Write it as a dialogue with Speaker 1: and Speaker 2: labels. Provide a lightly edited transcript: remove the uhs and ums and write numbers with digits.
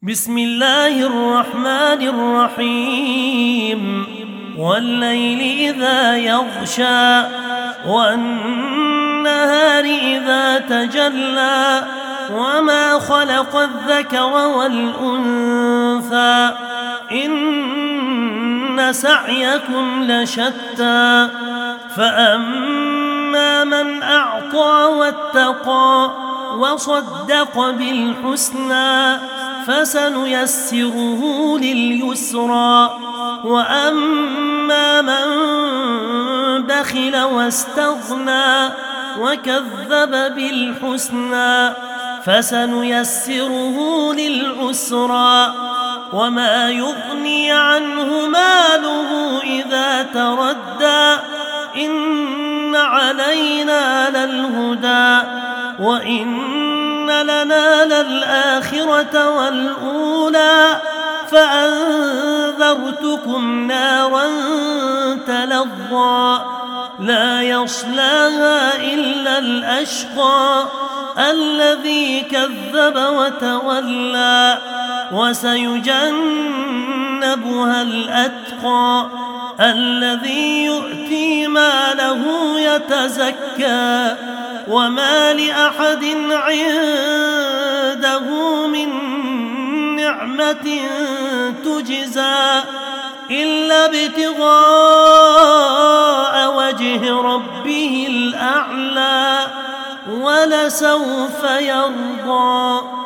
Speaker 1: بسم الله الرحمن الرحيم والليل إذا يغشى والنهار إذا تجلى وما خلق الذكر والأنثى إن سعيكم لشتى فأما من أعطى واتقى وصدق بالحسنى فسنيسره لليسرى وأما من بخل واستغنى وكذب بالحسنى فسنيسره للعسرى وما يغني عنه ماله إذا تردى إن علينا للهدى وإن لنا للآخرة والأولى فأنذرتكم نارا تلظى لا يصلاها إلا الأشقى الذي كذب وتولى وسيجنبها الأتقى الذي يؤتي ماله يتزكى وما لأحد عنده من نعمة تجزى إلا ابتغاء وجه ربه الأعلى ولسوف يرضى.